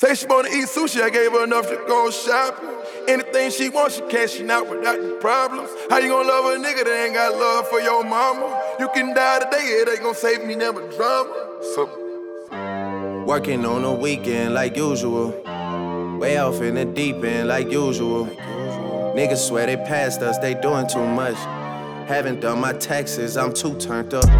Say she wanna eat sushi, I gave her enough to go shopping. Anything she wants, she cashing out without the problems. How you gonna love a nigga that ain't got love for your mama? You can die today, it ain't gonna save me never drama. Working on the weekend like usual. Way off in the deep end like usual. Niggas swear they passed us, they doing too much. Haven't done my taxes, I'm too turned up.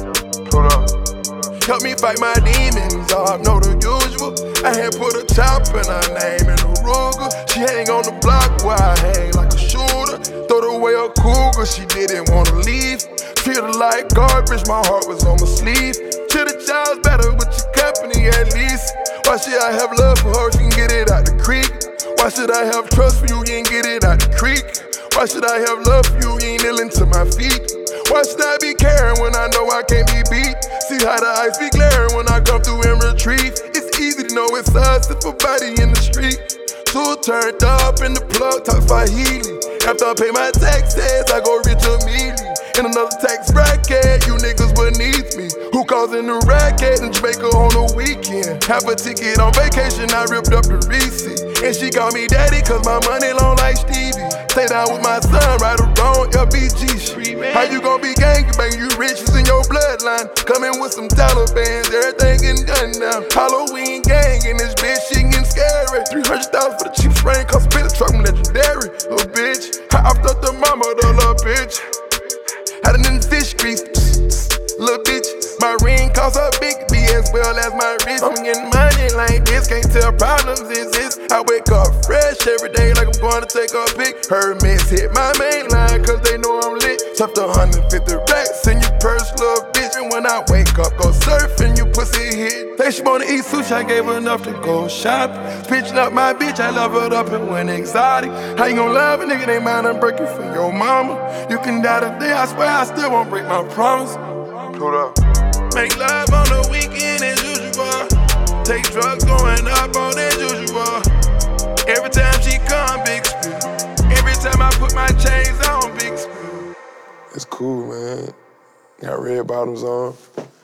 Hold up. Help me fight my demons, I know the usual. I had put a chop in her name in a Ruger. She hang on the block where I hang like a shooter. Throw away a cougar, she didn't wanna leave. Treat her like garbage, my heart was on my sleeve. Treat a child better with your company at least. Why should I have love for her, she can get it out the creek? Why should I have trust for you, you ain't get it out the creek? Why should I have love for you, you ain't kneeling to my feet? Why should I be caring when I know I can't be beat? See how the ice be glaring when I come through and retreat. It's easy to know it's us if a body in the street. Two turned up in the plug, talk Swahili. After I pay my taxes, I go rich immediately. In another tax bracket, you niggas beneath me. Who causing the racket in Jamaica on the weekend? Half a ticket on vacation, I ripped up the receipt. And she called me daddy cause my money long like Stevie. Stay down with my son, right or wrong, LBG shit. How you gon' be gangbang, you rich, it's in your bloodline. Coming with some Taliban's, everything getting gunned down. Halloween gang in this bitch, she getting scary. 300,000 for the cheap sprain, cause a bit of truck, I'm legendary. Little bitch, I upped up the mama, the little bitch. Had it in the fish grease, little bitch. My ring costs a big B as well as my wrist. I'm getting money like this, can't tell problems exist. I wake up fresh every day like I'm going to take a pic. Hermes hit my main line cause they know I'm lit. Stuffed 150 racks in your purse, little bitch. And when I wake up, go surfing, you pussy hit. Say she wanna eat sushi, I gave her enough to go shopping. Pitching up my bitch, I love her up and went exotic. How you gon' love a nigga, they mind I'm breaking for your mama? You can die today, I swear I still won't break my promise. Hold up. Make love on the weekend as usual. Take drugs going up on as usual. Every time she come, big spill. Every time I put my chains on, big spill. It's cool, man. Got red bottoms on.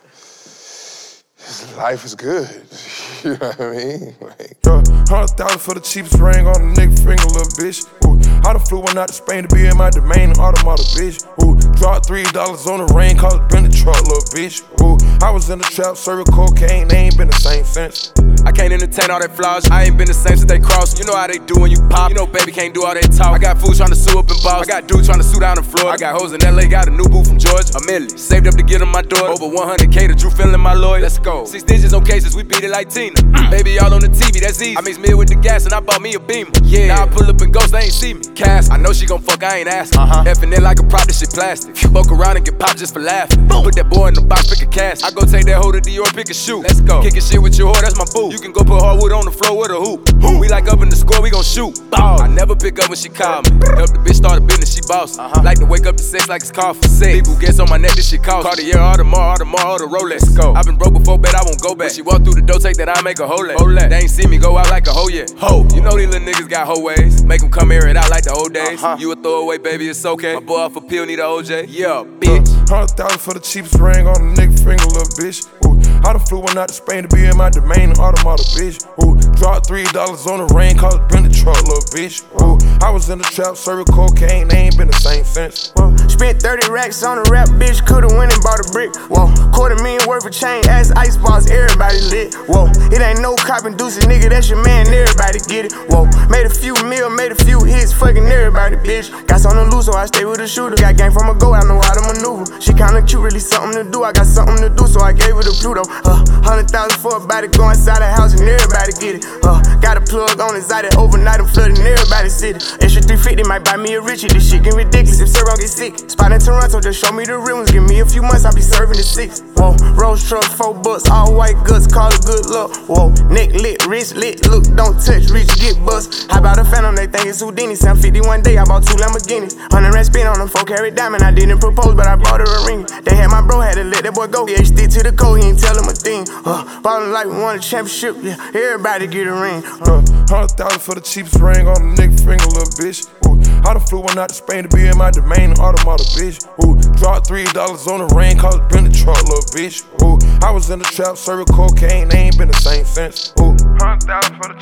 Life is good. You know what I mean? Like, 100,000 for the cheapest ring on a nigga finger, little bitch. Ooh, I done flew one out to Spain to be in my domain, automata, bitch. Ooh, dropped $3 on the rain, cause it been the truck, little bitch. Ooh, I was in the trap, serving cocaine, they ain't been the same since. I can't entertain all that flaws. I ain't been the same since they crossed. You know how they do when you pop. You know baby can't do all that talk. I got fools trying to sue up in Boston. I got dudes trying to sue down in Florida. I got hoes in LA, got a new boo from Georgia. A million. Saved up to get on my door. Over 100K to Drew feeling my lawyer. Let's go. 6 digits on cases, we beat it like Tina. Baby all on the TV, that's easy. I mix meal with the gas and I bought me a Beamer. Yeah. Now I pull up and ghost, they ain't see me. Cass, I know she gon' fuck, I ain't asking. Effing it like a prop, this shit plastic. Fuck around and get popped just for laughing. Put that boy in the box, pick a cast. I go take that hoe to Dior, pick a shoe. Let's go. Kickin' shit with your whore, that's my boo. You can go put hardwood on the floor with a hoop. We like up in the score, we gon' shoot. Ball. I never pick up when she call me. Help the bitch start a business, she boss. Like to wake up to sex like it's coffee. People gets on my neck, this shit cost. Cartier, Audemars, the Rolex. Go. I been broke before, bet I won't go back. She walk through the door, take that I make a hoe leg. They ain't see me go out like a hoe yet. Ho, you know these little niggas got hoe ways. Make them come here and out like the old days. You a throwaway, baby, it's okay. My boy off a pill, need a OJ. Yeah, bitch. 100,000 for the cheapest ring on a nigga finger, little bitch. Ooh, I done flew one out to Spain to be in my domain, automata, bitch. Ooh, dropped $3 on the rain, cause it been the truck, little bitch. Ooh, I was in the trap, serving cocaine, they ain't been the same since. Spent 30 racks on a rap, bitch, coulda went and bought a brick. Whoa, $250,000 worth of chain, ass icebox, everybody lit. Whoa, it ain't no cop induces, nigga, that's your man, everybody get it. Whoa, made a few mil, made a few hits, fucking everybody, bitch. Got something to lose, so I stay with a shooter. Got game from a go, I know how to maneuver. She kinda cute, really something to do. I got something to do, so I gave her the Pluto. 100,000 for a body, go inside the house and everybody get it. Got a plug on his eye that overnight, I'm flooding everybody's city. Extra 350 might buy me a Richie. This shit getting ridiculous if Sarah get sick. Spot in Toronto, just show me the real ones. Give me a few months, I'll be serving the 6. Whoa, Rolls truck, $4, all white guts, call it good luck. Whoa, neck lit, wrist lit, look, don't touch, reach, get bust. How about a Phantom, they think it's Houdini. 750 one day, I bought 2 Lamborghinis. 100 rand spin on them, 4-carat diamond. I didn't propose, but I bought her a ring. They had my bro, had to let that boy go. Yeah, he stick to the code, he ain't tell him a thing. Ballin' like we won a championship, yeah, everybody get a ring. 100,000 for the cheapest ring on a nigga finger, little bitch. Ooh, I done flew one out to Spain to be in my domain, automata, bitch. Ooh, dropped $3 on the rain, cause it been the truck, little bitch. Ooh, I was in the trap, serving cocaine, they ain't been the same since. Ooh, 100,000 for the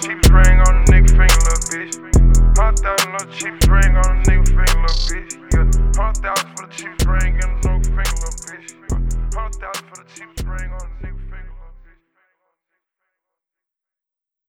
$100,000 on the cheapest ring on a nigga finger, little bitch. Yeah, $100,000 for the cheapest